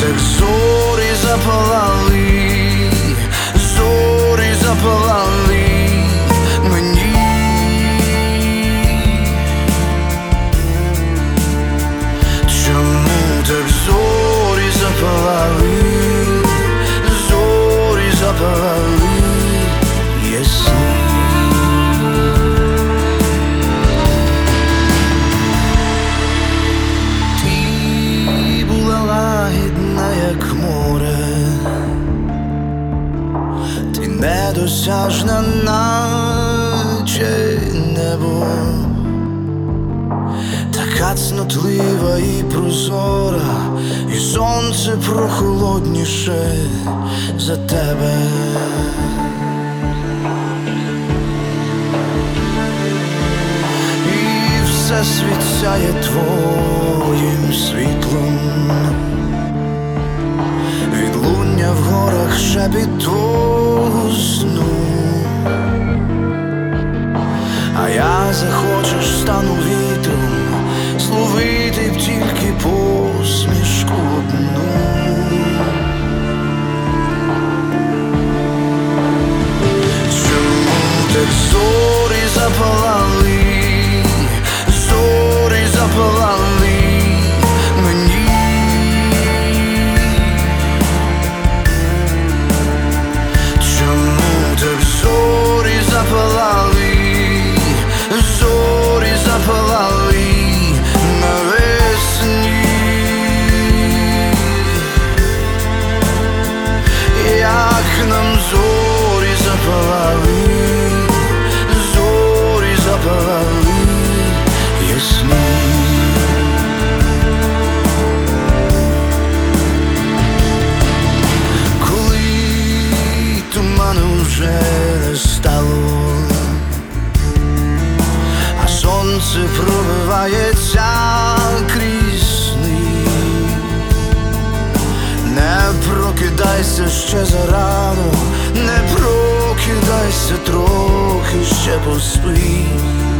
смуток, зорі запалали, зорі запалали мені. Чому так зорі запалали, зорі запалали ясні? Як море, ти недосяжна, наче небо, така цнотлива і прозора, і сонце прохолодніше за тебе. І все світ сяє твоїм світлом, відлуння в горах шепіт твого сну. А я захочеш, стану вітром, зловити б тільки посмішку одну. Чому так зорі запалали, зорі запалали мені? Зорі запалали, зорі запалали навесні. Як нам зорі запалали, зорі запалали ясні. Вже не стало, а сонце пробивається крізь сни. Не прокидайся ще зарано, не прокидайся, трохи ще поспи.